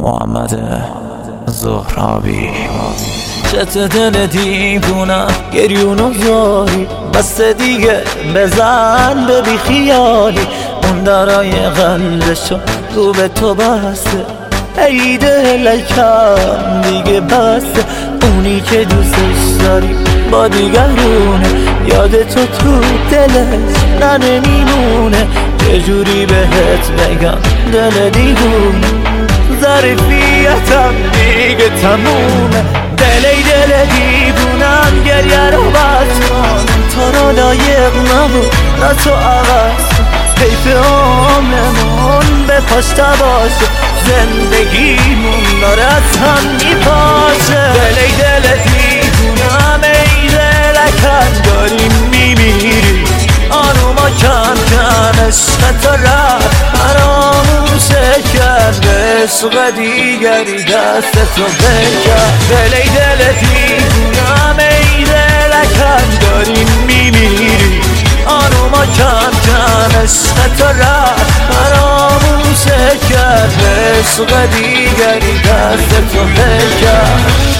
محمد زهرابی. چت دل دیوونم گریونو زاری، بس دیگه بزن به بی خیالی. اون درای قلبشو رو به تو بسته، ای دلکم دیگه بسته. اونی که دوستش داری با دیگرونه، یاد تو دلش نمیمونه. چجوری بهت بگم دل دیوونه، ظرفیتم دیگه تمومه. دل دیوونم گریه رو بس کن، تو رو لایق نبود نه تو عوض. حیف عمرمون به پشت باشه، زندگیمون داره از هم میپاشه. دل دیوونم ای دلکم داری میمیری، آروما کم کم عشق تو رفت فراموشه کرد، به عشق دیگری دست تو بکرد. دل دیوونم ای دلکم داری میمیری، آروما کم کم عشق تو رفت فراموشه کرد، به عشق دیگری دست تو بکرد.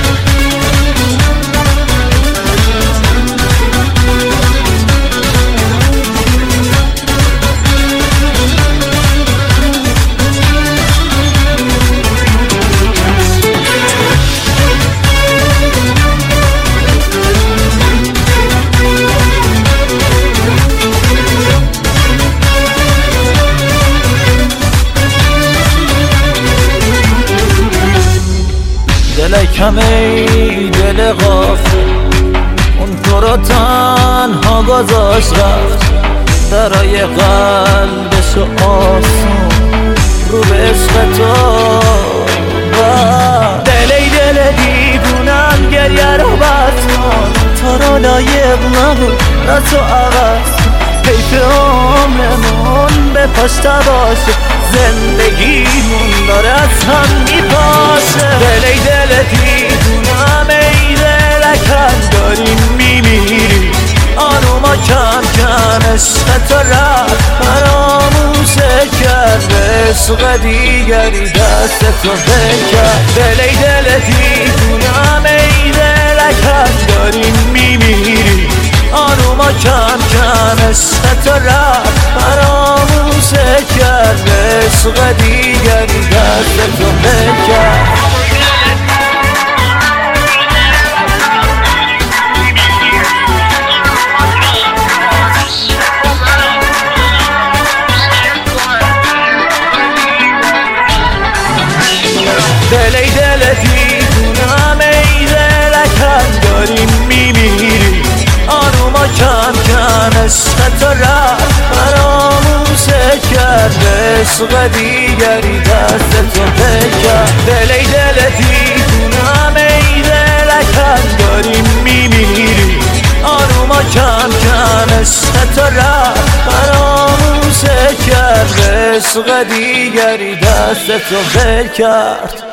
دلکم ای دل غافل، اون تو رو تنها گذاشت رفت، درای قلبشو آسون رو به عشق تو بست. دل دیوونم گریه رو بس کن، تو رو لایق نبود نه تو عوض. حیف عمرمون به پشت باشه، زندگیمون داره از هم میپاشه. دل دیوونم ای دلکم داری میمیری، آروما کم کم عشق تو رفت فراموشه کرد، به عشق دیگری دست تو بکرد. دل دیوونم ای دلکم داری میمیری، آروما کم کم عشق تو رفت فراموشه کرد، به عشق دیگری دست تو بکرد. دل دیوونم ای دلکم داری میمیری، آروما کم کم عشق تو رفت فراموشه کرد، به عشق دیگری دست تو بکرد. دل دیوونم ای دلکم داری میمیری، آروما کم کم عشق تو رفت فراموشه کرد، به عشق دیگری دست تو بکرد.